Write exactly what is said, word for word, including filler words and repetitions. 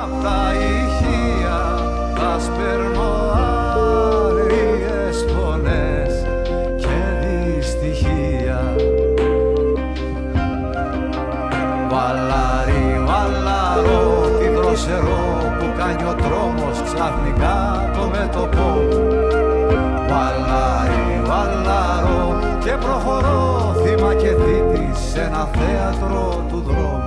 απ' τα ηχεία θα σπέρνω άριες φωνές και δυστυχία. Βαλάρι, βαλάρω, τι δροσερό που κάνει ο τρόμος ξαφνικά το μέτωπό μου. Βαλάρι, βαλάρω και προχωρώ θύμα και θήτη σε ένα θέατρο του δρόμου.